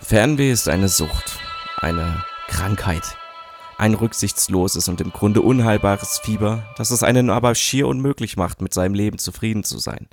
Fernweh ist eine Sucht, eine Krankheit, ein rücksichtsloses und im Grunde unheilbares Fieber, das es einem aber schier unmöglich macht, mit seinem Leben zufrieden zu sein.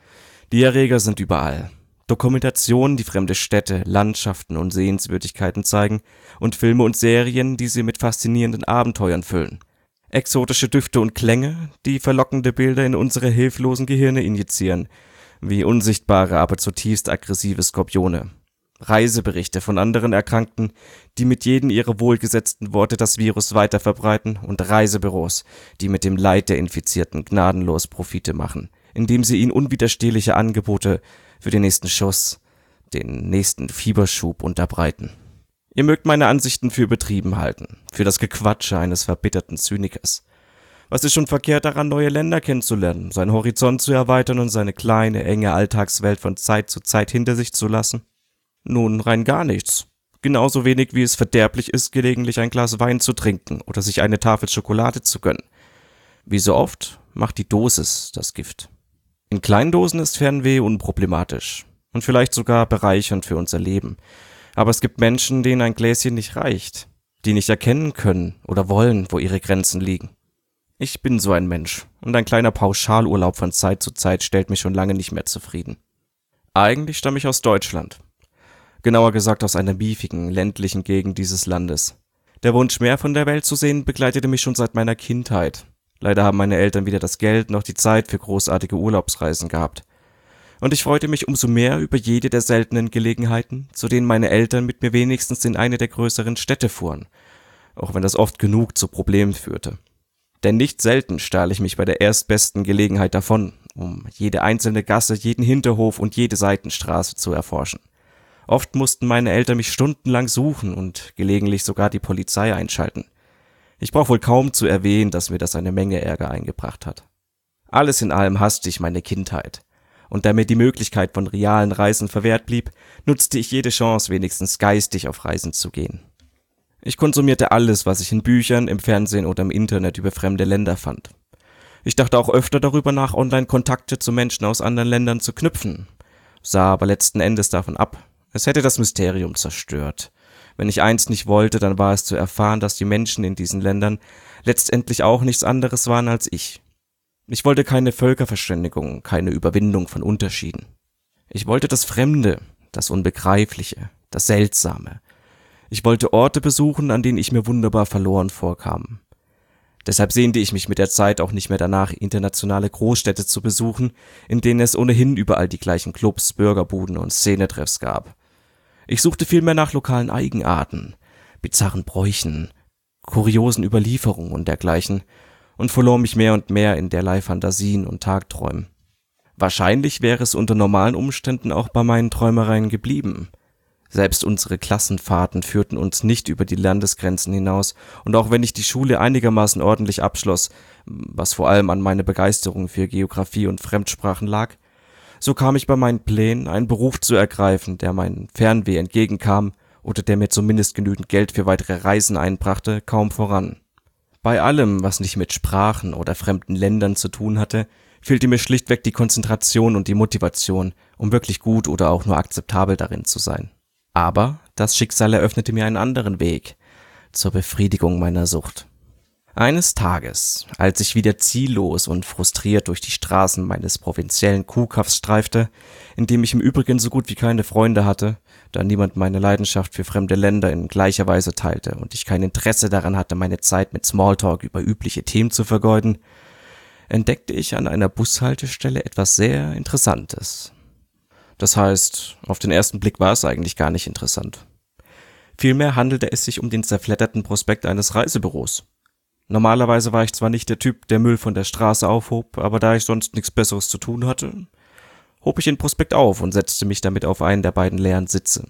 Die Erreger sind überall. Dokumentationen, die fremde Städte, Landschaften und Sehenswürdigkeiten zeigen und Filme und Serien, die sie mit faszinierenden Abenteuern füllen. Exotische Düfte und Klänge, die verlockende Bilder in unsere hilflosen Gehirne injizieren, wie unsichtbare, aber zutiefst aggressive Skorpione. Reiseberichte von anderen Erkrankten, die mit jedem ihrer wohlgesetzten Worte das Virus weiter verbreiten, und Reisebüros, die mit dem Leid der Infizierten gnadenlos Profite machen, indem sie ihnen unwiderstehliche Angebote für den nächsten Schuss, den nächsten Fieberschub unterbreiten. Ihr mögt meine Ansichten für übertrieben halten, für das Gequatsche eines verbitterten Zynikers. Was ist schon verkehrt daran, neue Länder kennenzulernen, seinen Horizont zu erweitern und seine kleine, enge Alltagswelt von Zeit zu Zeit hinter sich zu lassen? Nun, rein gar nichts. Genauso wenig wie es verderblich ist, gelegentlich ein Glas Wein zu trinken oder sich eine Tafel Schokolade zu gönnen. Wie so oft macht die Dosis das Gift. In kleinen Dosen ist Fernweh unproblematisch und vielleicht sogar bereichernd für unser Leben. Aber es gibt Menschen, denen ein Gläschen nicht reicht, die nicht erkennen können oder wollen, wo ihre Grenzen liegen. Ich bin so ein Mensch und ein kleiner Pauschalurlaub von Zeit zu Zeit stellt mich schon lange nicht mehr zufrieden. Eigentlich stamme ich aus Deutschland. Genauer gesagt aus einer miefigen, ländlichen Gegend dieses Landes. Der Wunsch, mehr von der Welt zu sehen, begleitete mich schon seit meiner Kindheit. Leider haben meine Eltern weder das Geld noch die Zeit für großartige Urlaubsreisen gehabt. Und ich freute mich umso mehr über jede der seltenen Gelegenheiten, zu denen meine Eltern mit mir wenigstens in eine der größeren Städte fuhren, auch wenn das oft genug zu Problemen führte. Denn nicht selten stahl ich mich bei der erstbesten Gelegenheit davon, um jede einzelne Gasse, jeden Hinterhof und jede Seitenstraße zu erforschen. Oft mussten meine Eltern mich stundenlang suchen und gelegentlich sogar die Polizei einschalten. Ich brauche wohl kaum zu erwähnen, dass mir das eine Menge Ärger eingebracht hat. Alles in allem hasste ich meine Kindheit. Und da mir die Möglichkeit von realen Reisen verwehrt blieb, nutzte ich jede Chance, wenigstens geistig auf Reisen zu gehen. Ich konsumierte alles, was ich in Büchern, im Fernsehen oder im Internet über fremde Länder fand. Ich dachte auch öfter darüber nach, Online-Kontakte zu Menschen aus anderen Ländern zu knüpfen, sah aber letzten Endes davon ab. Es hätte das Mysterium zerstört. Wenn ich eins nicht wollte, dann war es zu erfahren, dass die Menschen in diesen Ländern letztendlich auch nichts anderes waren als ich. Ich wollte keine Völkerverständigung, keine Überwindung von Unterschieden. Ich wollte das Fremde, das Unbegreifliche, das Seltsame. Ich wollte Orte besuchen, an denen ich mir wunderbar verloren vorkam. Deshalb sehnte ich mich mit der Zeit auch nicht mehr danach, internationale Großstädte zu besuchen, in denen es ohnehin überall die gleichen Clubs, Burgerbuden und Szenetreffs gab. Ich suchte vielmehr nach lokalen Eigenarten, bizarren Bräuchen, kuriosen Überlieferungen und dergleichen und verlor mich mehr und mehr in derlei Fantasien und Tagträumen. Wahrscheinlich wäre es unter normalen Umständen auch bei meinen Träumereien geblieben. Selbst unsere Klassenfahrten führten uns nicht über die Landesgrenzen hinaus, und auch wenn ich die Schule einigermaßen ordentlich abschloss, was vor allem an meiner Begeisterung für Geografie und Fremdsprachen lag, so kam ich bei meinen Plänen, einen Beruf zu ergreifen, der meinem Fernweh entgegenkam oder der mir zumindest genügend Geld für weitere Reisen einbrachte, kaum voran. Bei allem, was nicht mit Sprachen oder fremden Ländern zu tun hatte, fehlte mir schlichtweg die Konzentration und die Motivation, um wirklich gut oder auch nur akzeptabel darin zu sein. Aber das Schicksal eröffnete mir einen anderen Weg zur Befriedigung meiner Sucht. Eines Tages, als ich wieder ziellos und frustriert durch die Straßen meines provinziellen Kuhkaffs streifte, in dem ich im Übrigen so gut wie keine Freunde hatte, da niemand meine Leidenschaft für fremde Länder in gleicher Weise teilte und ich kein Interesse daran hatte, meine Zeit mit Smalltalk über übliche Themen zu vergeuden, entdeckte ich an einer Bushaltestelle etwas sehr Interessantes. Das heißt, auf den ersten Blick war es eigentlich gar nicht interessant. Vielmehr handelte es sich um den zerfledderten Prospekt eines Reisebüros. Normalerweise war ich zwar nicht der Typ, der Müll von der Straße aufhob, aber da ich sonst nichts Besseres zu tun hatte, hob ich den Prospekt auf und setzte mich damit auf einen der beiden leeren Sitze.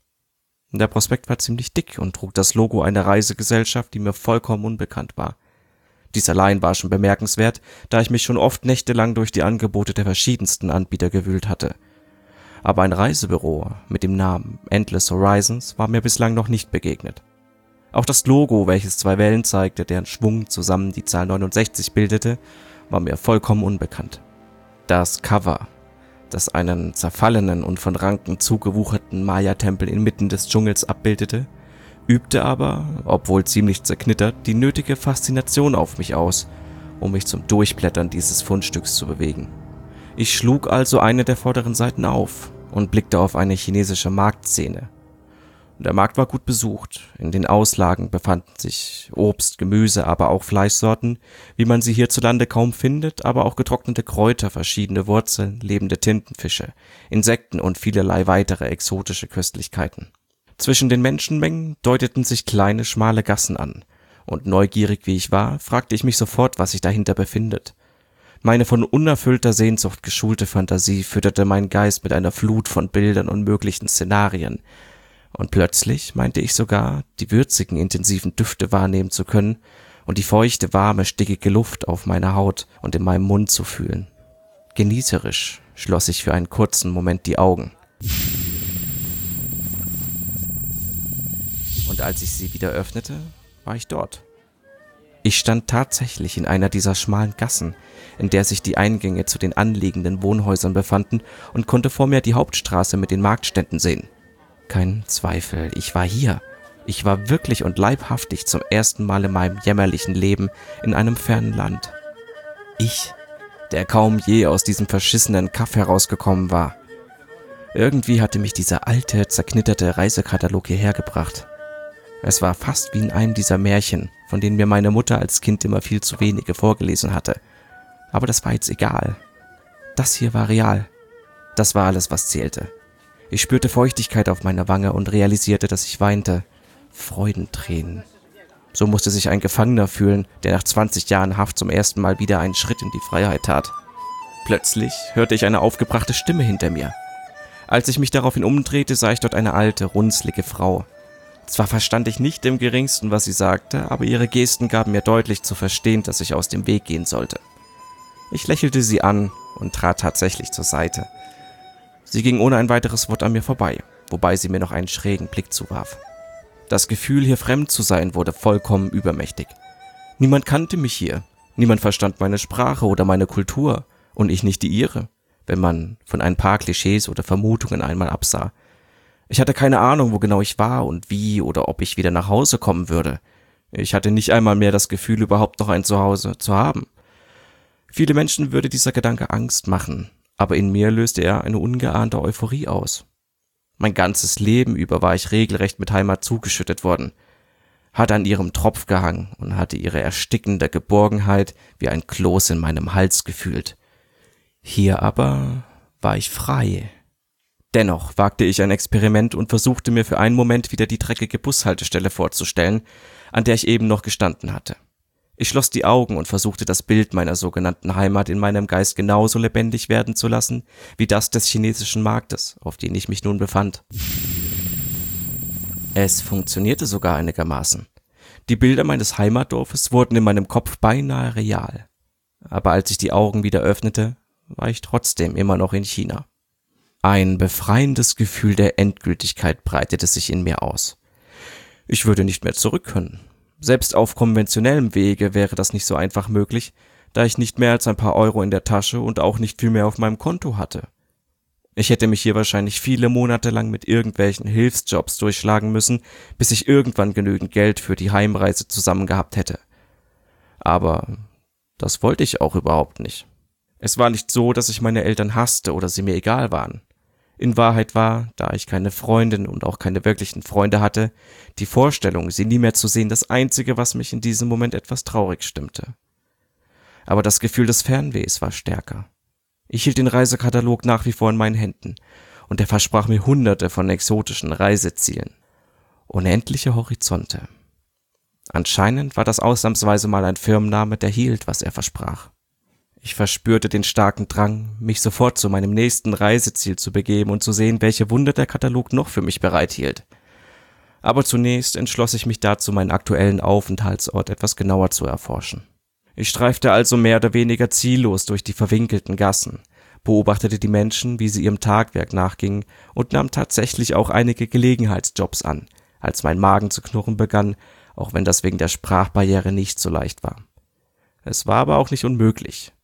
Der Prospekt war ziemlich dick und trug das Logo einer Reisegesellschaft, die mir vollkommen unbekannt war. Dies allein war schon bemerkenswert, da ich mich schon oft nächtelang durch die Angebote der verschiedensten Anbieter gewühlt hatte. Aber ein Reisebüro mit dem Namen Endless Horizons war mir bislang noch nicht begegnet. Auch das Logo, welches zwei Wellen zeigte, deren Schwung zusammen die Zahl 69 bildete, war mir vollkommen unbekannt. Das Cover, das einen zerfallenen und von Ranken zugewucherten Maya-Tempel inmitten des Dschungels abbildete, übte aber, obwohl ziemlich zerknittert, die nötige Faszination auf mich aus, um mich zum Durchblättern dieses Fundstücks zu bewegen. Ich schlug also eine der vorderen Seiten auf und blickte auf eine chinesische Marktszene. Der Markt war gut besucht. In den Auslagen befanden sich Obst, Gemüse, aber auch Fleischsorten, wie man sie hierzulande kaum findet, aber auch getrocknete Kräuter, verschiedene Wurzeln, lebende Tintenfische, Insekten und vielerlei weitere exotische Köstlichkeiten. Zwischen den Menschenmengen deuteten sich kleine, schmale Gassen an, und neugierig wie ich war, fragte ich mich sofort, was sich dahinter befindet. Meine von unerfüllter Sehnsucht geschulte Fantasie fütterte meinen Geist mit einer Flut von Bildern und möglichen Szenarien, und plötzlich meinte ich sogar, die würzigen, intensiven Düfte wahrnehmen zu können und die feuchte, warme, stickige Luft auf meiner Haut und in meinem Mund zu fühlen. Genießerisch schloss ich für einen kurzen Moment die Augen. Und als ich sie wieder öffnete, war ich dort. Ich stand tatsächlich in einer dieser schmalen Gassen, in der sich die Eingänge zu den anliegenden Wohnhäusern befanden, und konnte vor mir die Hauptstraße mit den Marktständen sehen. Kein Zweifel, ich war hier. Ich war wirklich und leibhaftig zum ersten Mal in meinem jämmerlichen Leben in einem fernen Land. Ich, der kaum je aus diesem verschissenen Kaff herausgekommen war. Irgendwie hatte mich dieser alte, zerknitterte Reisekatalog hierher gebracht. Es war fast wie in einem dieser Märchen, von denen mir meine Mutter als Kind immer viel zu wenige vorgelesen hatte. Aber das war jetzt egal. Das hier war real. Das war alles, was zählte. Ich spürte Feuchtigkeit auf meiner Wange und realisierte, dass ich weinte. Freudentränen. So musste sich ein Gefangener fühlen, der nach 20 Jahren Haft zum ersten Mal wieder einen Schritt in die Freiheit tat. Plötzlich hörte ich eine aufgebrachte Stimme hinter mir. Als ich mich daraufhin umdrehte, sah ich dort eine alte, runzlige Frau. Zwar verstand ich nicht im geringsten, was sie sagte, aber ihre Gesten gaben mir deutlich zu verstehen, dass ich aus dem Weg gehen sollte. Ich lächelte sie an und trat tatsächlich zur Seite. Sie ging ohne ein weiteres Wort an mir vorbei, wobei sie mir noch einen schrägen Blick zuwarf. Das Gefühl, hier fremd zu sein, wurde vollkommen übermächtig. Niemand kannte mich hier, niemand verstand meine Sprache oder meine Kultur und ich nicht die ihre, wenn man von ein paar Klischees oder Vermutungen einmal absah. Ich hatte keine Ahnung, wo genau ich war und wie oder ob ich wieder nach Hause kommen würde. Ich hatte nicht einmal mehr das Gefühl, überhaupt noch ein Zuhause zu haben. Viele Menschen würde dieser Gedanke Angst machen, aber in mir löste er eine ungeahnte Euphorie aus. Mein ganzes Leben über war ich regelrecht mit Heimat zugeschüttet worden, hatte an ihrem Tropf gehangen und hatte ihre erstickende Geborgenheit wie ein Kloß in meinem Hals gefühlt. Hier aber war ich frei. Dennoch wagte ich ein Experiment und versuchte mir für einen Moment wieder die dreckige Bushaltestelle vorzustellen, an der ich eben noch gestanden hatte. Ich schloss die Augen und versuchte das Bild meiner sogenannten Heimat in meinem Geist genauso lebendig werden zu lassen, wie das des chinesischen Marktes, auf dem ich mich nun befand. Es funktionierte sogar einigermaßen. Die Bilder meines Heimatdorfes wurden in meinem Kopf beinahe real. Aber als ich die Augen wieder öffnete, war ich trotzdem immer noch in China. Ein befreiendes Gefühl der Endgültigkeit breitete sich in mir aus. Ich würde nicht mehr zurück können. Selbst auf konventionellem Wege wäre das nicht so einfach möglich, da ich nicht mehr als ein paar Euro in der Tasche und auch nicht viel mehr auf meinem Konto hatte. Ich hätte mich hier wahrscheinlich viele Monate lang mit irgendwelchen Hilfsjobs durchschlagen müssen, bis ich irgendwann genügend Geld für die Heimreise zusammen gehabt hätte. Aber das wollte ich auch überhaupt nicht. Es war nicht so, dass ich meine Eltern hasste oder sie mir egal waren. In Wahrheit war, da ich keine Freundin und auch keine wirklichen Freunde hatte, die Vorstellung, sie nie mehr zu sehen, das Einzige, was mich in diesem Moment etwas traurig stimmte. Aber das Gefühl des Fernwehs war stärker. Ich hielt den Reisekatalog nach wie vor in meinen Händen und er versprach mir Hunderte von exotischen Reisezielen. Unendliche Horizonte. Anscheinend war das ausnahmsweise mal ein Firmenname, der hielt, was er versprach. Ich verspürte den starken Drang, mich sofort zu meinem nächsten Reiseziel zu begeben und zu sehen, welche Wunder der Katalog noch für mich bereithielt. Aber zunächst entschloss ich mich dazu, meinen aktuellen Aufenthaltsort etwas genauer zu erforschen. Ich streifte also mehr oder weniger ziellos durch die verwinkelten Gassen, beobachtete die Menschen, wie sie ihrem Tagwerk nachgingen und nahm tatsächlich auch einige Gelegenheitsjobs an, als mein Magen zu knurren begann, auch wenn das wegen der Sprachbarriere nicht so leicht war. Es war aber auch nicht unmöglich.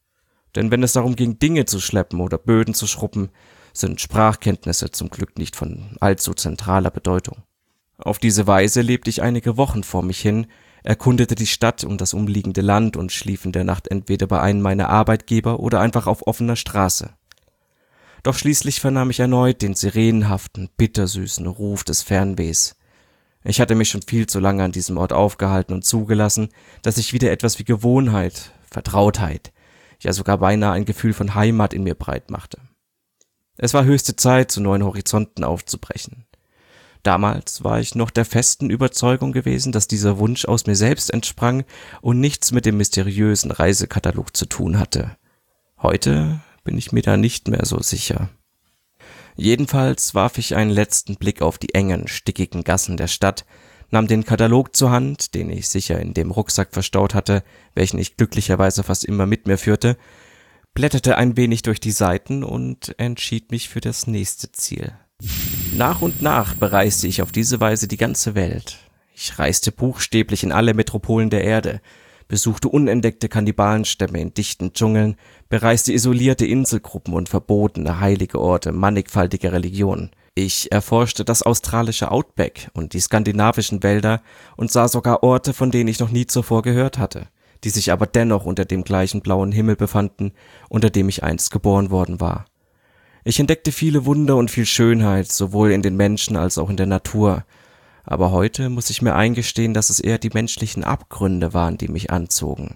Denn wenn es darum ging, Dinge zu schleppen oder Böden zu schrubben, sind Sprachkenntnisse zum Glück nicht von allzu zentraler Bedeutung. Auf diese Weise lebte ich einige Wochen vor mich hin, erkundete die Stadt und das umliegende Land und schlief in der Nacht entweder bei einem meiner Arbeitgeber oder einfach auf offener Straße. Doch schließlich vernahm ich erneut den sirenenhaften, bittersüßen Ruf des Fernwehs. Ich hatte mich schon viel zu lange an diesem Ort aufgehalten und zugelassen, dass sich wieder etwas wie Gewohnheit, Vertrautheit, ja sogar beinahe ein Gefühl von Heimat in mir breit machte. Es war höchste Zeit, zu neuen Horizonten aufzubrechen. Damals war ich noch der festen Überzeugung gewesen, dass dieser Wunsch aus mir selbst entsprang und nichts mit dem mysteriösen Reisekatalog zu tun hatte. Heute bin ich mir da nicht mehr so sicher. Jedenfalls warf ich einen letzten Blick auf die engen, stickigen Gassen der Stadt, nahm den Katalog zur Hand, den ich sicher in dem Rucksack verstaut hatte, welchen ich glücklicherweise fast immer mit mir führte, blätterte ein wenig durch die Seiten und entschied mich für das nächste Ziel. Nach und nach bereiste ich auf diese Weise die ganze Welt. Ich reiste buchstäblich in alle Metropolen der Erde, besuchte unentdeckte Kannibalenstämme in dichten Dschungeln, bereiste isolierte Inselgruppen und verbotene heilige Orte mannigfaltiger Religionen. Ich erforschte das australische Outback und die skandinavischen Wälder und sah sogar Orte, von denen ich noch nie zuvor gehört hatte, die sich aber dennoch unter dem gleichen blauen Himmel befanden, unter dem ich einst geboren worden war. Ich entdeckte viele Wunder und viel Schönheit, sowohl in den Menschen als auch in der Natur. Aber heute muss ich mir eingestehen, dass es eher die menschlichen Abgründe waren, die mich anzogen.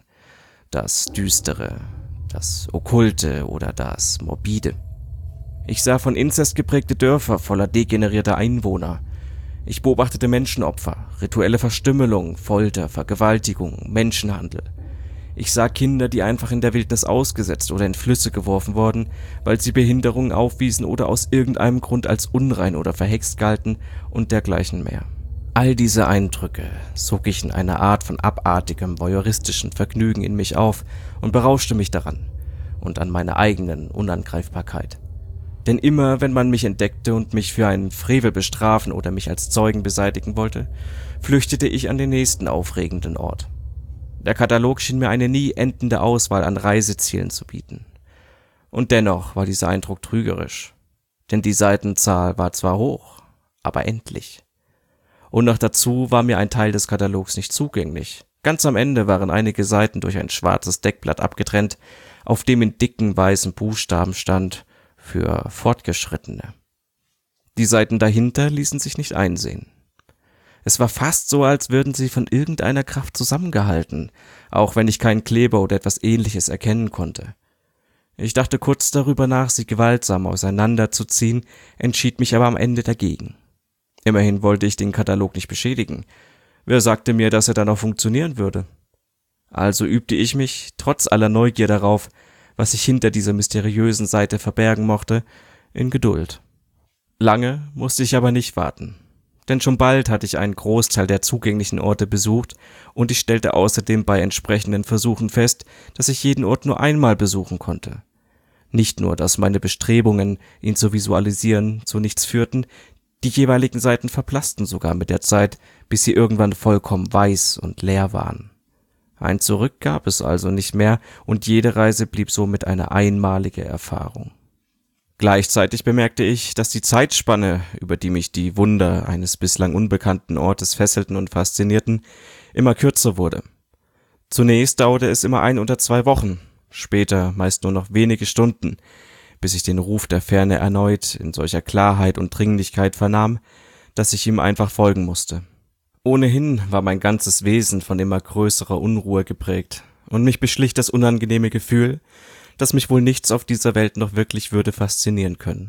Das Düstere, das Okkulte oder das Morbide. Ich sah von Inzest geprägte Dörfer voller degenerierter Einwohner. Ich beobachtete Menschenopfer, rituelle Verstümmelung, Folter, Vergewaltigung, Menschenhandel. Ich sah Kinder, die einfach in der Wildnis ausgesetzt oder in Flüsse geworfen wurden, weil sie Behinderungen aufwiesen oder aus irgendeinem Grund als unrein oder verhext galten und dergleichen mehr. All diese Eindrücke sog ich in einer Art von abartigem, voyeuristischen Vergnügen in mich auf und berauschte mich daran und an meiner eigenen Unangreifbarkeit. Denn immer, wenn man mich entdeckte und mich für einen Frevel bestrafen oder mich als Zeugen beseitigen wollte, flüchtete ich an den nächsten aufregenden Ort. Der Katalog schien mir eine nie endende Auswahl an Reisezielen zu bieten. Und dennoch war dieser Eindruck trügerisch, denn die Seitenzahl war zwar hoch, aber endlich. Und noch dazu war mir ein Teil des Katalogs nicht zugänglich. Ganz am Ende waren einige Seiten durch ein schwarzes Deckblatt abgetrennt, auf dem in dicken weißen Buchstaben stand: für Fortgeschrittene. Die Seiten dahinter ließen sich nicht einsehen. Es war fast so, als würden sie von irgendeiner Kraft zusammengehalten, auch wenn ich keinen Kleber oder etwas Ähnliches erkennen konnte. Ich dachte kurz darüber nach, sie gewaltsam auseinanderzuziehen, entschied mich aber am Ende dagegen. Immerhin wollte ich den Katalog nicht beschädigen. Wer sagte mir, dass er dann noch funktionieren würde? Also übte ich mich, trotz aller Neugier darauf, was sich hinter dieser mysteriösen Seite verbergen mochte, in Geduld. Lange musste ich aber nicht warten, denn schon bald hatte ich einen Großteil der zugänglichen Orte besucht und ich stellte außerdem bei entsprechenden Versuchen fest, dass ich jeden Ort nur einmal besuchen konnte. Nicht nur, dass meine Bestrebungen, ihn zu visualisieren, zu nichts führten, die jeweiligen Seiten verblassten sogar mit der Zeit, bis sie irgendwann vollkommen weiß und leer waren. Ein Zurück gab es also nicht mehr und jede Reise blieb somit eine einmalige Erfahrung. Gleichzeitig bemerkte ich, dass die Zeitspanne, über die mich die Wunder eines bislang unbekannten Ortes fesselten und faszinierten, immer kürzer wurde. Zunächst dauerte es immer 1 oder 2 Wochen, später meist nur noch wenige Stunden, bis ich den Ruf der Ferne erneut in solcher Klarheit und Dringlichkeit vernahm, dass ich ihm einfach folgen musste. Ohnehin war mein ganzes Wesen von immer größerer Unruhe geprägt, und mich beschlich das unangenehme Gefühl, dass mich wohl nichts auf dieser Welt noch wirklich würde faszinieren können.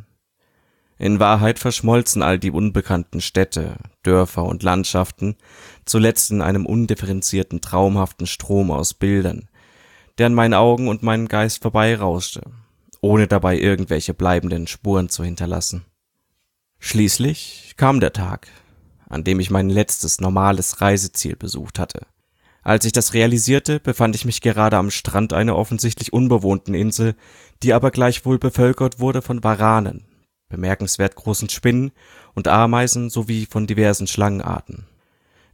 In Wahrheit verschmolzen all die unbekannten Städte, Dörfer und Landschaften zuletzt in einem undifferenzierten, traumhaften Strom aus Bildern, der an meinen Augen und meinem Geist vorbeirauschte, ohne dabei irgendwelche bleibenden Spuren zu hinterlassen. Schließlich kam der Tag, an dem ich mein letztes normales Reiseziel besucht hatte. Als ich das realisierte, befand ich mich gerade am Strand einer offensichtlich unbewohnten Insel, die aber gleichwohl bevölkert wurde von Waranen, bemerkenswert großen Spinnen und Ameisen sowie von diversen Schlangenarten.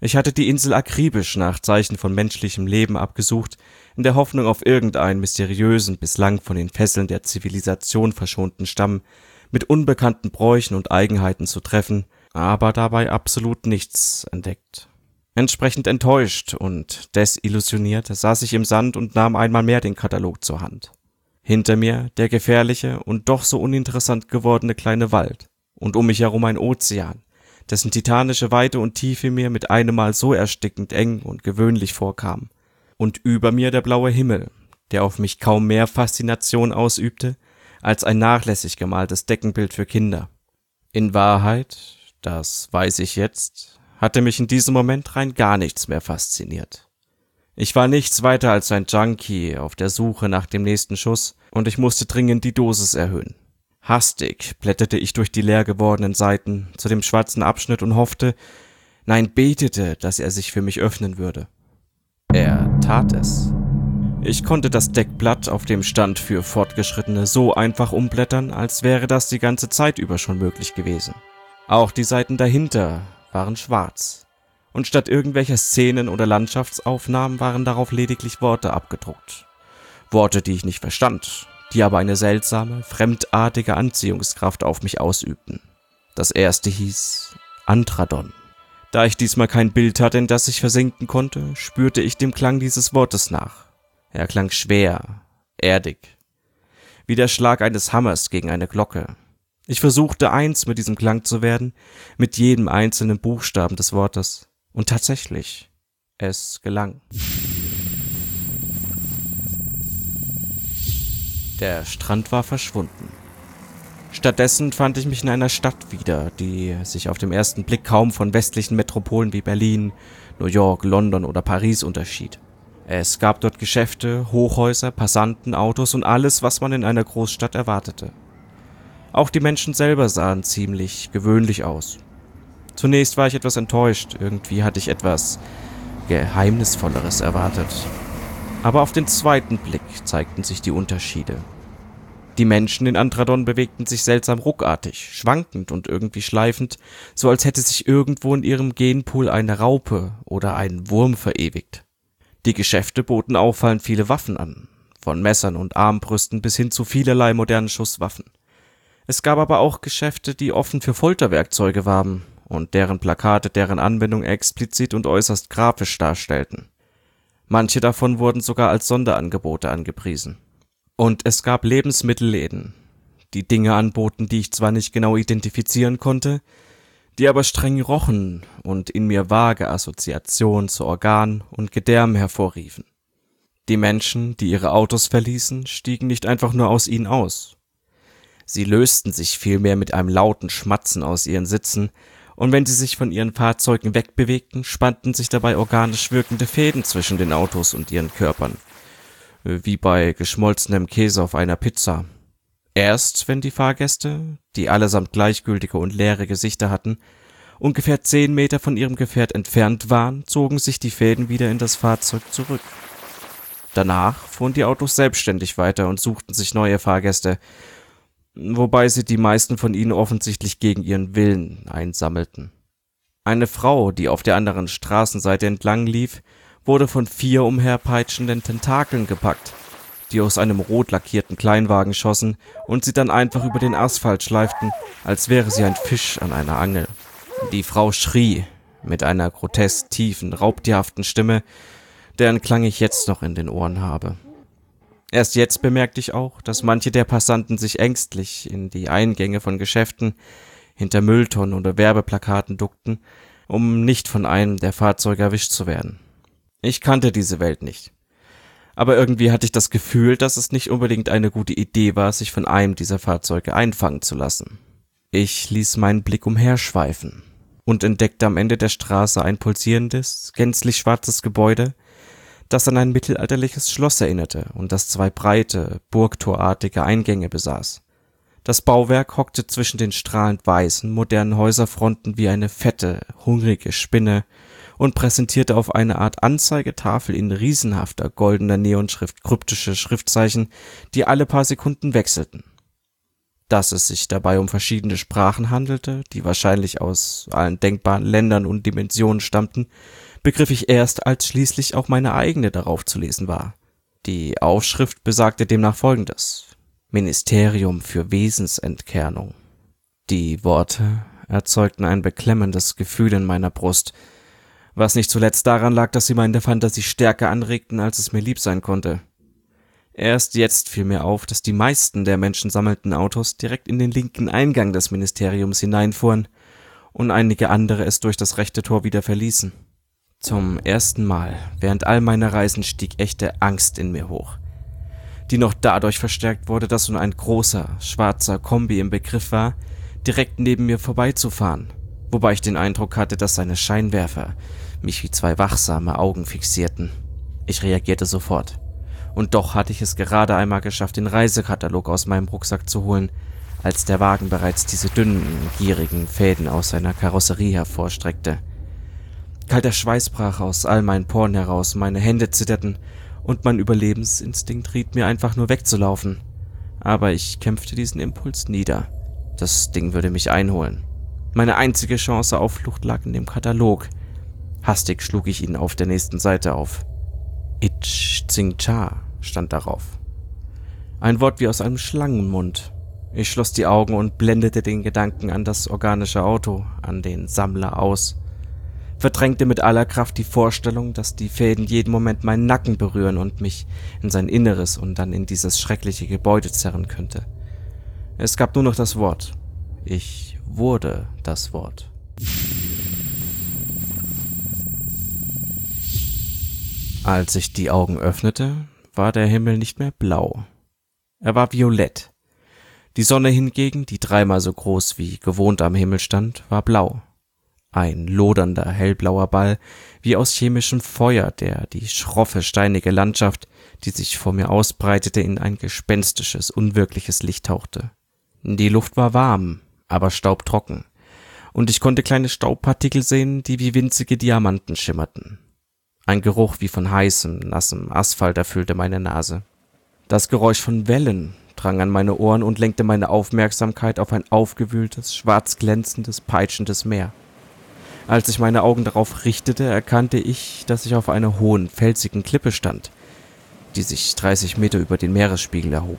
Ich hatte die Insel akribisch nach Zeichen von menschlichem Leben abgesucht, in der Hoffnung, auf irgendeinen mysteriösen, bislang von den Fesseln der Zivilisation verschonten Stamm mit unbekannten Bräuchen und Eigenheiten zu treffen, aber dabei absolut nichts entdeckt. Entsprechend enttäuscht und desillusioniert saß ich im Sand und nahm einmal mehr den Katalog zur Hand. Hinter mir der gefährliche und doch so uninteressant gewordene kleine Wald und um mich herum ein Ozean, dessen titanische Weite und Tiefe mir mit einem Mal so erstickend eng und gewöhnlich vorkam, und über mir der blaue Himmel, der auf mich kaum mehr Faszination ausübte als ein nachlässig gemaltes Deckenbild für Kinder. In Wahrheit, das weiß ich jetzt, hatte mich in diesem Moment rein gar nichts mehr fasziniert. Ich war nichts weiter als ein Junkie auf der Suche nach dem nächsten Schuss und ich musste dringend die Dosis erhöhen. Hastig blätterte ich durch die leer gewordenen Seiten zu dem schwarzen Abschnitt und hoffte, nein, betete, dass er sich für mich öffnen würde. Er tat es. Ich konnte das Deckblatt, auf dem stand für Fortgeschrittene, so einfach umblättern, als wäre das die ganze Zeit über schon möglich gewesen. Auch die Seiten dahinter waren schwarz, und statt irgendwelcher Szenen oder Landschaftsaufnahmen waren darauf lediglich Worte abgedruckt. Worte, die ich nicht verstand, die aber eine seltsame, fremdartige Anziehungskraft auf mich ausübten. Das erste hieß Antradon. Da ich diesmal kein Bild hatte, in das ich versinken konnte, spürte ich dem Klang dieses Wortes nach. Er klang schwer, erdig, wie der Schlag eines Hammers gegen eine Glocke. Ich versuchte, eins mit diesem Klang zu werden, mit jedem einzelnen Buchstaben des Wortes. Und tatsächlich, es gelang. Der Strand war verschwunden. Stattdessen fand ich mich in einer Stadt wieder, die sich auf den ersten Blick kaum von westlichen Metropolen wie Berlin, New York, London oder Paris unterschied. Es gab dort Geschäfte, Hochhäuser, Passanten, Autos und alles, was man in einer Großstadt erwartete. Auch die Menschen selber sahen ziemlich gewöhnlich aus. Zunächst war ich etwas enttäuscht, irgendwie hatte ich etwas Geheimnisvolleres erwartet. Aber auf den zweiten Blick zeigten sich die Unterschiede. Die Menschen in Antradon bewegten sich seltsam ruckartig, schwankend und irgendwie schleifend, so als hätte sich irgendwo in ihrem Genpool eine Raupe oder ein Wurm verewigt. Die Geschäfte boten auffallend viele Waffen an, von Messern und Armbrüsten bis hin zu vielerlei modernen Schusswaffen. Es gab aber auch Geschäfte, die offen für Folterwerkzeuge warben und deren Plakate deren Anwendung explizit und äußerst grafisch darstellten. Manche davon wurden sogar als Sonderangebote angepriesen. Und es gab Lebensmittelläden, die Dinge anboten, die ich zwar nicht genau identifizieren konnte, die aber streng rochen und in mir vage Assoziationen zu Organ und Gedärmen hervorriefen. Die Menschen, die ihre Autos verließen, stiegen nicht einfach nur aus ihnen aus. Sie lösten sich vielmehr mit einem lauten Schmatzen aus ihren Sitzen, und wenn sie sich von ihren Fahrzeugen wegbewegten, spannten sich dabei organisch wirkende Fäden zwischen den Autos und ihren Körpern, wie bei geschmolzenem Käse auf einer Pizza. Erst wenn die Fahrgäste, die allesamt gleichgültige und leere Gesichter hatten, ungefähr 10 Meter von ihrem Gefährt entfernt waren, zogen sich die Fäden wieder in das Fahrzeug zurück. Danach fuhren die Autos selbstständig weiter und suchten sich neue Fahrgäste, wobei sie die meisten von ihnen offensichtlich gegen ihren Willen einsammelten. Eine Frau, die auf der anderen Straßenseite entlang lief, wurde von 4 umherpeitschenden Tentakeln gepackt, die aus einem rot lackierten Kleinwagen schossen und sie dann einfach über den Asphalt schleiften, als wäre sie ein Fisch an einer Angel. Die Frau schrie mit einer grotesk tiefen, raubtierhaften Stimme, deren Klang ich jetzt noch in den Ohren habe. Erst jetzt bemerkte ich auch, dass manche der Passanten sich ängstlich in die Eingänge von Geschäften, hinter Mülltonnen oder Werbeplakaten duckten, um nicht von einem der Fahrzeuge erwischt zu werden. Ich kannte diese Welt nicht. Aber irgendwie hatte ich das Gefühl, dass es nicht unbedingt eine gute Idee war, sich von einem dieser Fahrzeuge einfangen zu lassen. Ich ließ meinen Blick umherschweifen und entdeckte am Ende der Straße ein pulsierendes, gänzlich schwarzes Gebäude, das an ein mittelalterliches Schloss erinnerte und das 2 breite, burgtorartige Eingänge besaß. Das Bauwerk hockte zwischen den strahlend weißen, modernen Häuserfronten wie eine fette, hungrige Spinne und präsentierte auf eine Art Anzeigetafel in riesenhafter goldener Neonschrift kryptische Schriftzeichen, die alle paar Sekunden wechselten. Dass es sich dabei um verschiedene Sprachen handelte, die wahrscheinlich aus allen denkbaren Ländern und Dimensionen stammten, begriff ich erst, als schließlich auch meine eigene darauf zu lesen war. Die Aufschrift besagte demnach Folgendes: Ministerium für Wesensentkernung. Die Worte erzeugten ein beklemmendes Gefühl in meiner Brust, was nicht zuletzt daran lag, dass sie meine Fantasie stärker anregten, als es mir lieb sein konnte. Erst jetzt fiel mir auf, dass die meisten der menschensammelnden Autos direkt in den linken Eingang des Ministeriums hineinfuhren und einige andere es durch das rechte Tor wieder verließen. Zum ersten Mal während all meiner Reisen stieg echte Angst in mir hoch, die noch dadurch verstärkt wurde, dass nun ein großer, schwarzer Kombi im Begriff war, direkt neben mir vorbeizufahren, wobei ich den Eindruck hatte, dass seine Scheinwerfer mich wie zwei wachsame Augen fixierten. Ich reagierte sofort. Und doch hatte ich es gerade einmal geschafft, den Reisekatalog aus meinem Rucksack zu holen, als der Wagen bereits diese dünnen, gierigen Fäden aus seiner Karosserie hervorstreckte. Kalter Schweiß brach aus all meinen Poren heraus, meine Hände zitterten und mein Überlebensinstinkt riet mir einfach nur wegzulaufen. Aber ich kämpfte diesen Impuls nieder. Das Ding würde mich einholen. Meine einzige Chance auf Flucht lag in dem Katalog. Hastig schlug ich ihn auf der nächsten Seite auf. Ich Tsing Cha stand darauf. Ein Wort wie aus einem Schlangenmund. Ich schloss die Augen und blendete den Gedanken an das organische Auto, an den Sammler aus. Verdrängte mit aller Kraft die Vorstellung, dass die Fäden jeden Moment meinen Nacken berühren und mich in sein Inneres und dann in dieses schreckliche Gebäude zerren könnte. Es gab nur noch das Wort. Ich wurde das Wort. Als ich die Augen öffnete, war der Himmel nicht mehr blau. Er war violett. Die Sonne hingegen, die dreimal so groß wie gewohnt am Himmel stand, war blau. Ein lodernder, hellblauer Ball, wie aus chemischem Feuer, der die schroffe, steinige Landschaft, die sich vor mir ausbreitete, in ein gespenstisches, unwirkliches Licht tauchte. Die Luft war warm, aber staubtrocken, und ich konnte kleine Staubpartikel sehen, die wie winzige Diamanten schimmerten. Ein Geruch wie von heißem, nassem Asphalt erfüllte meine Nase. Das Geräusch von Wellen drang an meine Ohren und lenkte meine Aufmerksamkeit auf ein aufgewühltes, schwarz glänzendes, peitschendes Meer. Als ich meine Augen darauf richtete, erkannte ich, dass ich auf einer hohen, felsigen Klippe stand, die sich 30 Meter über den Meeresspiegel erhob.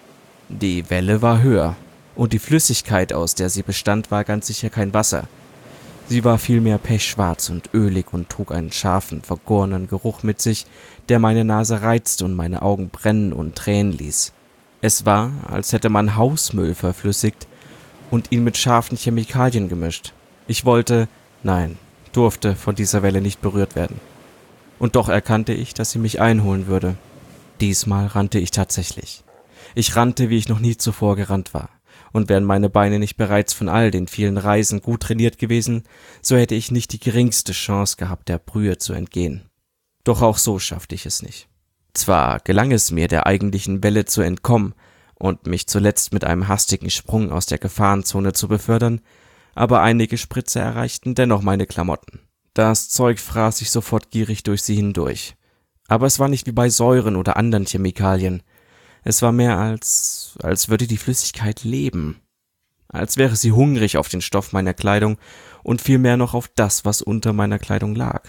Die Welle war höher, und die Flüssigkeit, aus der sie bestand, war ganz sicher kein Wasser. Sie war vielmehr pechschwarz und ölig und trug einen scharfen, vergorenen Geruch mit sich, der meine Nase reizte und meine Augen brennen und tränen ließ. Es war, als hätte man Hausmüll verflüssigt und ihn mit scharfen Chemikalien gemischt. Ich wollte, nein, durfte von dieser Welle nicht berührt werden. Und doch erkannte ich, dass sie mich einholen würde. Diesmal rannte ich tatsächlich. Ich rannte, wie ich noch nie zuvor gerannt war. Und wären meine Beine nicht bereits von all den vielen Reisen gut trainiert gewesen, so hätte ich nicht die geringste Chance gehabt, der Brühe zu entgehen. Doch auch so schaffte ich es nicht. Zwar gelang es mir, der eigentlichen Welle zu entkommen und mich zuletzt mit einem hastigen Sprung aus der Gefahrenzone zu befördern, aber einige Spritze erreichten dennoch meine Klamotten. Das Zeug fraß sich sofort gierig durch sie hindurch. Aber es war nicht wie bei Säuren oder anderen Chemikalien. Es war mehr als würde die Flüssigkeit leben. Als wäre sie hungrig auf den Stoff meiner Kleidung und vielmehr noch auf das, was unter meiner Kleidung lag.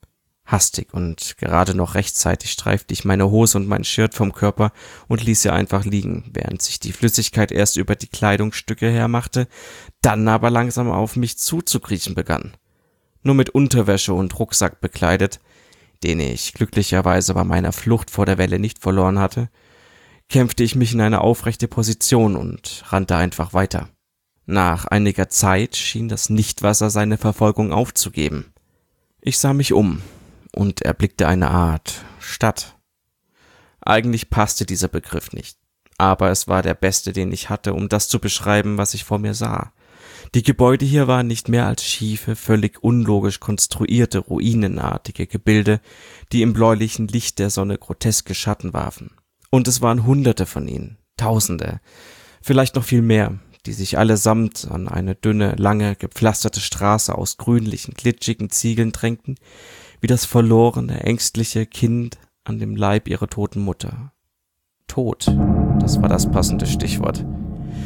Hastig und gerade noch rechtzeitig streifte ich meine Hose und mein Shirt vom Körper und ließ sie einfach liegen, während sich die Flüssigkeit erst über die Kleidungsstücke hermachte, dann aber langsam auf mich zuzukriechen begann. Nur mit Unterwäsche und Rucksack bekleidet, den ich glücklicherweise bei meiner Flucht vor der Welle nicht verloren hatte, kämpfte ich mich in eine aufrechte Position und rannte einfach weiter. Nach einiger Zeit schien das Nichtwasser seine Verfolgung aufzugeben. Ich sah mich um und erblickte eine Art Stadt. Eigentlich passte dieser Begriff nicht, aber es war der beste, den ich hatte, um das zu beschreiben, was ich vor mir sah. Die Gebäude hier waren nicht mehr als schiefe, völlig unlogisch konstruierte, ruinenartige Gebilde, die im bläulichen Licht der Sonne groteske Schatten warfen. Und es waren Hunderte von ihnen, Tausende, vielleicht noch viel mehr, die sich allesamt an eine dünne, lange, gepflasterte Straße aus grünlichen, glitschigen Ziegeln drängten, wie das verlorene, ängstliche Kind an dem Leib ihrer toten Mutter. Tod, das war das passende Stichwort.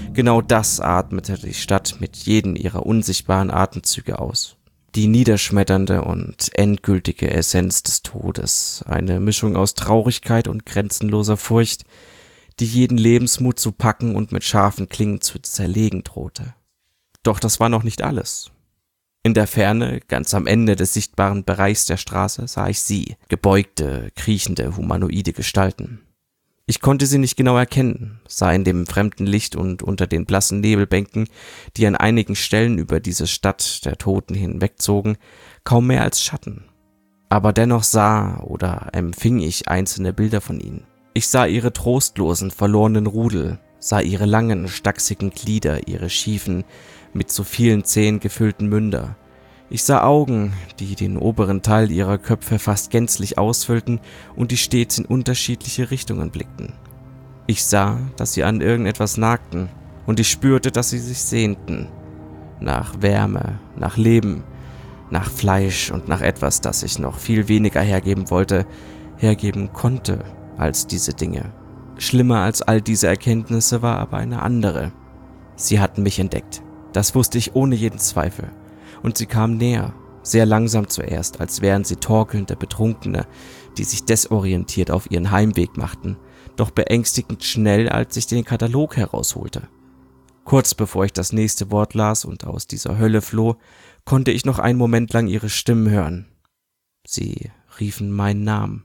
Genau das atmete die Stadt mit jedem ihrer unsichtbaren Atemzüge aus. Die niederschmetternde und endgültige Essenz des Todes, eine Mischung aus Traurigkeit und grenzenloser Furcht, die jeden Lebensmut zu packen und mit scharfen Klingen zu zerlegen drohte. Doch das war noch nicht alles. In der Ferne, ganz am Ende des sichtbaren Bereichs der Straße, sah ich sie, gebeugte, kriechende, humanoide Gestalten. Ich konnte sie nicht genau erkennen, sah in dem fremden Licht und unter den blassen Nebelbänken, die an einigen Stellen über diese Stadt der Toten hinwegzogen, kaum mehr als Schatten. Aber dennoch sah oder empfing ich einzelne Bilder von ihnen. Ich sah ihre trostlosen, verlorenen Rudel, sah ihre langen, stachsigen Glieder, ihre schiefen, mit so vielen Zähnen gefüllten Münder. Ich sah Augen, die den oberen Teil ihrer Köpfe fast gänzlich ausfüllten und die stets in unterschiedliche Richtungen blickten. Ich sah, dass sie an irgendetwas nagten, und ich spürte, dass sie sich sehnten. Nach Wärme, nach Leben, nach Fleisch und nach etwas, das ich noch viel weniger hergeben wollte, hergeben konnte als diese Dinge. Schlimmer als all diese Erkenntnisse war aber eine andere. Sie hatten mich entdeckt. Das wusste ich ohne jeden Zweifel. Und sie kamen näher, sehr langsam zuerst, als wären sie torkelnde Betrunkene, die sich desorientiert auf ihren Heimweg machten, doch beängstigend schnell, als ich den Katalog herausholte. Kurz bevor ich das nächste Wort las und aus dieser Hölle floh, konnte ich noch einen Moment lang ihre Stimmen hören. Sie riefen meinen Namen.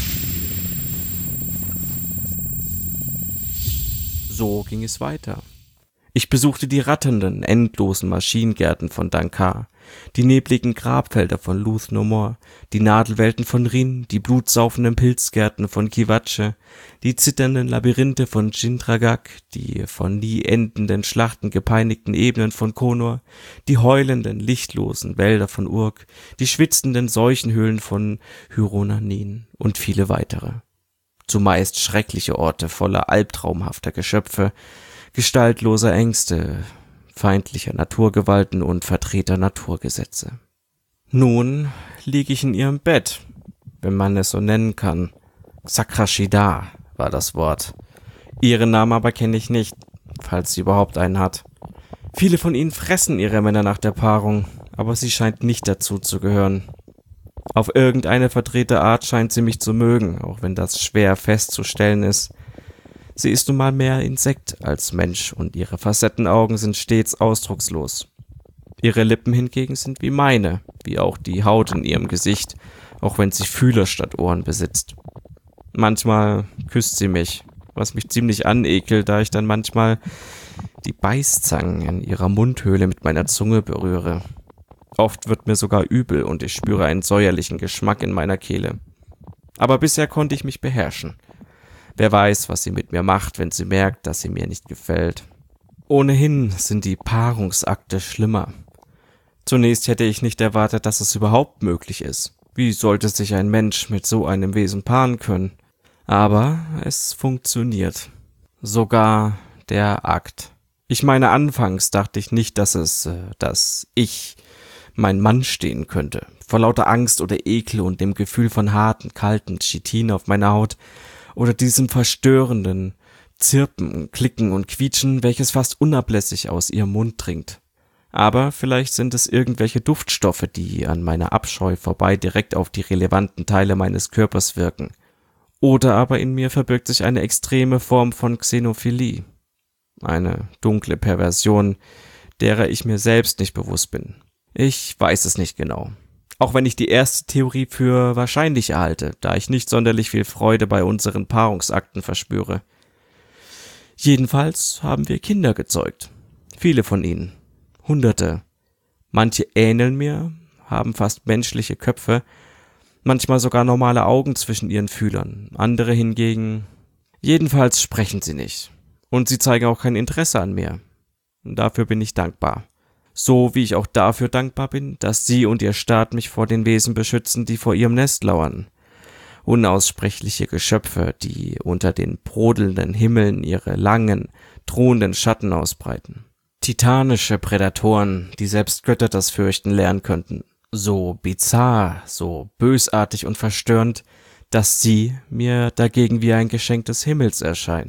So ging es weiter. Ich besuchte die ratternden, endlosen Maschinengärten von Dankar, die nebligen Grabfelder von Luth No More, die Nadelwelten von Rin, die blutsaufenden Pilzgärten von Kivache, die zitternden Labyrinthe von Jindragak, die von nie endenden Schlachten gepeinigten Ebenen von Konor, die heulenden, lichtlosen Wälder von Urk, die schwitzenden Seuchenhöhlen von Hyronanin und viele weitere. Zumeist schreckliche Orte voller albtraumhafter Geschöpfe, gestaltloser Ängste, feindlicher Naturgewalten und Vertreter Naturgesetze. Nun lieg ich in ihrem Bett, wenn man es so nennen kann. Sakrashida war das Wort. Ihren Namen aber kenne ich nicht, falls sie überhaupt einen hat. Viele von ihnen fressen ihre Männer nach der Paarung, aber sie scheint nicht dazu zu gehören. Auf irgendeine verdrehte Art scheint sie mich zu mögen, auch wenn das schwer festzustellen ist. Sie ist nun mal mehr Insekt als Mensch und ihre Facettenaugen sind stets ausdruckslos. Ihre Lippen hingegen sind wie meine, wie auch die Haut in ihrem Gesicht, auch wenn sie Fühler statt Ohren besitzt. Manchmal küsst sie mich, was mich ziemlich anekelt, da ich dann manchmal die Beißzangen in ihrer Mundhöhle mit meiner Zunge berühre. Oft wird mir sogar übel und ich spüre einen säuerlichen Geschmack in meiner Kehle. Aber bisher konnte ich mich beherrschen. Wer weiß, was sie mit mir macht, wenn sie merkt, dass sie mir nicht gefällt. Ohnehin sind die Paarungsakte schlimmer. Zunächst hätte ich nicht erwartet, dass es überhaupt möglich ist. Wie sollte sich ein Mensch mit so einem Wesen paaren können? Aber es funktioniert. Sogar der Akt. Ich meine, anfangs dachte ich nicht, dass ich mein Mann stehen könnte. Vor lauter Angst oder Ekel und dem Gefühl von harten, kalten Chitin auf meiner Haut oder diesem verstörenden Zirpen, Klicken und Quietschen, welches fast unablässig aus ihrem Mund dringt. Aber vielleicht sind es irgendwelche Duftstoffe, die an meiner Abscheu vorbei direkt auf die relevanten Teile meines Körpers wirken. Oder aber in mir verbirgt sich eine extreme Form von Xenophilie. Eine dunkle Perversion, derer ich mir selbst nicht bewusst bin. Ich weiß es nicht genau. Auch wenn ich die erste Theorie für wahrscheinlich erhalte, da ich nicht sonderlich viel Freude bei unseren Paarungsakten verspüre. Jedenfalls haben wir Kinder gezeugt. Viele von ihnen. Hunderte. Manche ähneln mir, haben fast menschliche Köpfe, manchmal sogar normale Augen zwischen ihren Fühlern. Andere hingegen... Jedenfalls sprechen sie nicht. Und sie zeigen auch kein Interesse an mir. Dafür bin ich dankbar. So wie ich auch dafür dankbar bin, dass sie und ihr Staat mich vor den Wesen beschützen, die vor ihrem Nest lauern. Unaussprechliche Geschöpfe, die unter den brodelnden Himmeln ihre langen, drohenden Schatten ausbreiten. Titanische Prädatoren, die selbst Götter das Fürchten lernen könnten. So bizarr, so bösartig und verstörend, dass sie mir dagegen wie ein Geschenk des Himmels erscheint.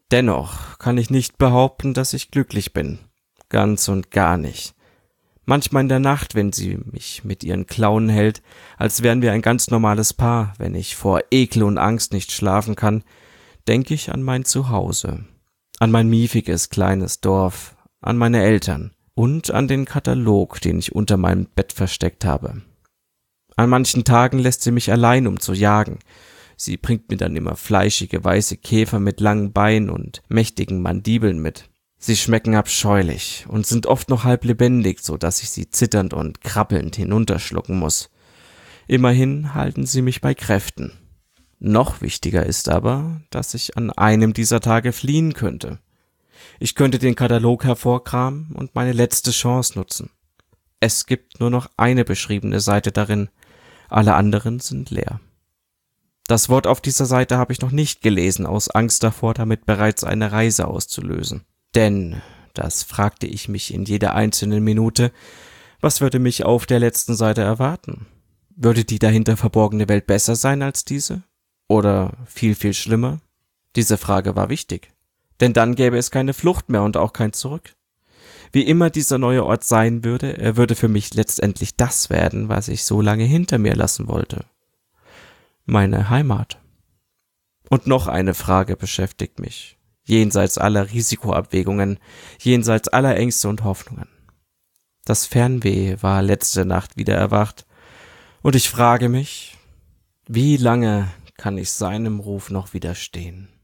Dennoch kann ich nicht behaupten, dass ich glücklich bin. Ganz und gar nicht. Manchmal in der Nacht, wenn sie mich mit ihren Klauen hält, als wären wir ein ganz normales Paar, wenn ich vor Ekel und Angst nicht schlafen kann, denke ich an mein Zuhause, an mein miefiges kleines Dorf, an meine Eltern und an den Katalog, den ich unter meinem Bett versteckt habe. An manchen Tagen lässt sie mich allein, um zu jagen. Sie bringt mir dann immer fleischige weiße Käfer mit langen Beinen und mächtigen Mandibeln mit. Sie schmecken abscheulich und sind oft noch halb lebendig, so dass ich sie zitternd und krabbelnd hinunterschlucken muss. Immerhin halten sie mich bei Kräften. Noch wichtiger ist aber, dass ich an einem dieser Tage fliehen könnte. Ich könnte den Katalog hervorkramen und meine letzte Chance nutzen. Es gibt nur noch eine beschriebene Seite darin, alle anderen sind leer. Das Wort auf dieser Seite habe ich noch nicht gelesen, aus Angst davor, damit bereits eine Reise auszulösen. Denn, das fragte ich mich in jeder einzelnen Minute, was würde mich auf der letzten Seite erwarten? Würde die dahinter verborgene Welt besser sein als diese? Oder viel, viel schlimmer? Diese Frage war wichtig. Denn dann gäbe es keine Flucht mehr und auch kein Zurück. Wie immer dieser neue Ort sein würde, er würde für mich letztendlich das werden, was ich so lange hinter mir lassen wollte. Meine Heimat. Und noch eine Frage beschäftigt mich. Jenseits aller Risikoabwägungen, jenseits aller Ängste und Hoffnungen. Das Fernweh war letzte Nacht wieder erwacht, und ich frage mich, wie lange kann ich seinem Ruf noch widerstehen?